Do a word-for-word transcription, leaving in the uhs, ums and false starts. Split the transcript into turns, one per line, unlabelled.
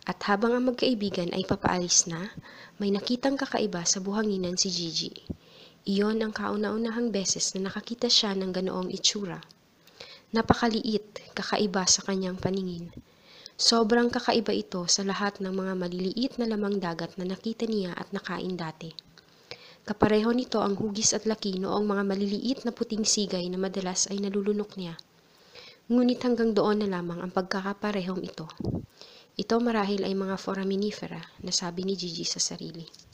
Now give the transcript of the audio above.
At habang ang magkaibigan ay papaalis na, may nakitang kakaiba sa buhanginan si Gigi. Iyon ang kauna-unahang beses na nakakita siya ng ganoong itsura. Napakaliit, kakaiba sa kanyang paningin. Sobrang kakaiba ito sa lahat ng mga maliliit na lamang dagat na nakita niya at nakain dati. Kapareho nito ang hugis at laki noong mga maliliit na puting sigay na madalas ay nalulunok niya. Ngunit hanggang doon na lamang ang pagkakaparehong ito. Ito marahil ay mga foraminifera, nasabi ni Gigi sa sarili.